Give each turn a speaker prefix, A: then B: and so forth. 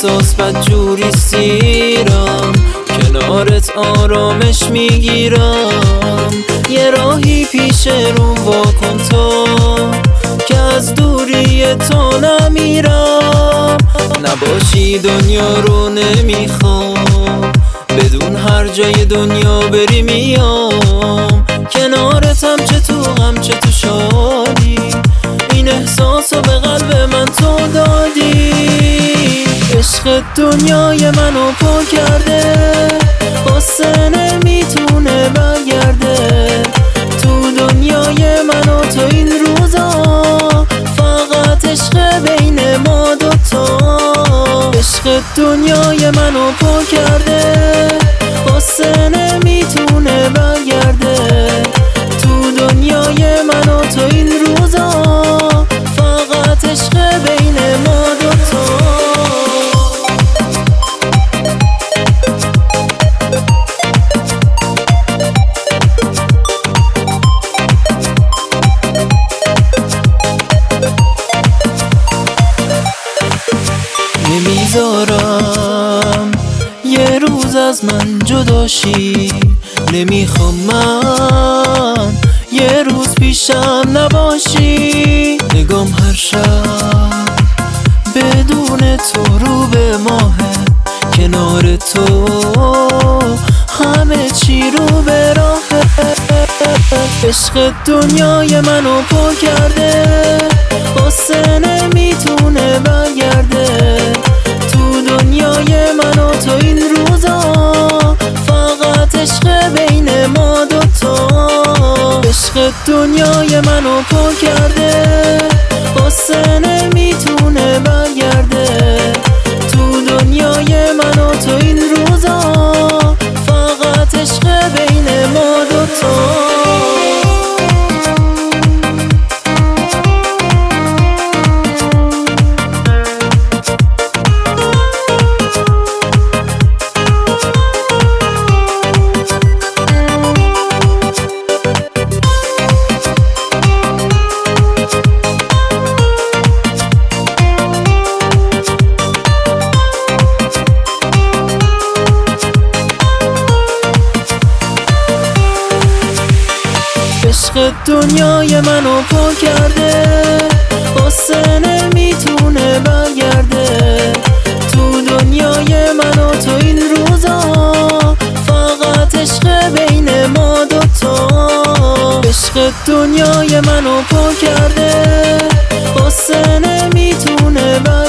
A: احساس بدجوری سیرم، کنارت آرامش میگیرم. یه راهی پیش رو واکن تا که از دوری تو نمیرم. نباشی دنیا رو نمیخوام، بدون هر جای دنیا بری میام. کنارتم چه تو غم چه تو شادی، این احساسو به قلب من تو دادی. عشق دنیای منو پر کرده، قصه نمیتونه برگرده. تو دنیای من و تو این روزا فقط عشق بین ما دوتا. عشق دنیای منو پر کرده، قصه نمیتونه برگرده. تو دنیای من و تو این روزا فقط عشق بین ما دوتا. نمیذارم یه روز از من جداشی، نمیخوام من یه روز پیشم نباشی. نگام هر شب بدون تو رو به ماهه، کنار تو همه چی رو به راهه. عشق دنیای منو پر کرده، قصه نمیتونه برگرده. تو دنیای من و تو این روزا فقط عشق بین ما دوتا. عشق دنیای منو پر کرده، قصه نمیتونه برگرده. تو دنیای من و تو این روزا فقط عشق بین ما دوتا. عشق دنیای منو پر کرده، قصه نمیتونه برگرده. تو دنیای من و تو این روزا فقط عشق بین ما دوتا. عشق دنیای منو پر کرده، قصه نمیتونه برگرده.